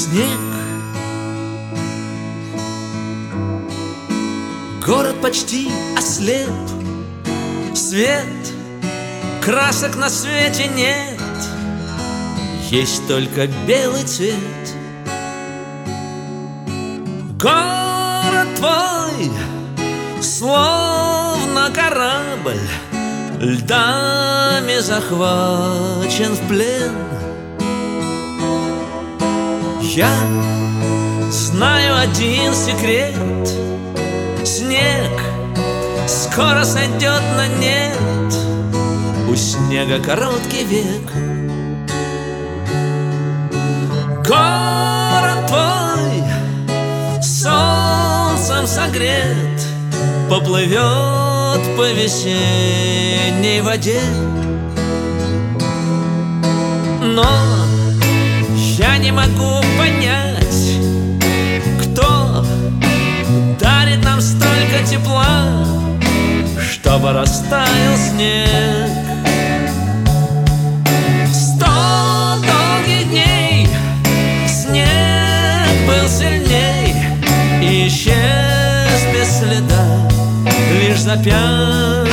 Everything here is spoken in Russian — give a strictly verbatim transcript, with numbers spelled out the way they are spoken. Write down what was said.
снег. Город почти ослеп, свет, красок на свете нет, есть только белый цвет. Город твой словно корабль, льдами захвачен в плен. Я знаю один секрет: снег скоро сойдет на нет, у снега короткий век. Город твой солнцем согрет, поплывет по весенней воде. Но я не могу понять, кто дарит нам столько тепла, чтобы растаял снег. Сто долгих дней снег был сильней и исчез без следа, лишь за пять